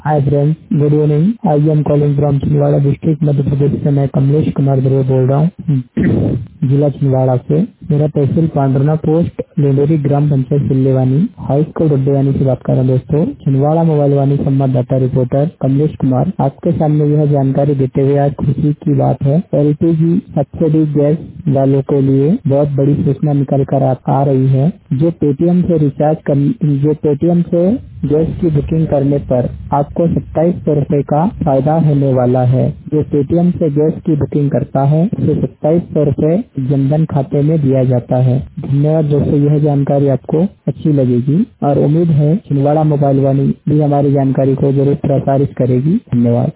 Hi friends, good evening. I am calling from Chhindwara district Madhya Pradesh से। मैं कमलेश कुमार दुबे बोल रहा हूँ जिला छिंदवाड़ा से। मेरा तहसील पांडुरना, पोस्ट लेंडोरी, ग्राम पंचायत सिल्लेवानी, हाई स्कूल डुड्डेवानी से बात कर रहा हूँ दोस्तों। छिंदवाड़ा मोबाइल वानी संवाददाता रिपोर्टर कमलेश कुमार आपके सामने यह जानकारी देते हुए आज खुशी की बात है। एलपीजी सब्सिडी गैस वालों के लिए बहुत बड़ी सूचना निकल कर आ रही है। जो पेटीएम से गैस की बुकिंग करने पर आपको 2700 रूपए का फायदा होने वाला है। जो पेटीएम से गैस की बुकिंग करता है उसे 2700 रूपए जनधन खाते में दिया जाता है। धन्यवाद दोस्तों, यह जानकारी आपको अच्छी लगेगी और उम्मीद है छिंदवाड़ा मोबाइल वाली भी हमारी जानकारी को जरूर प्रसारित करेगी। धन्यवाद।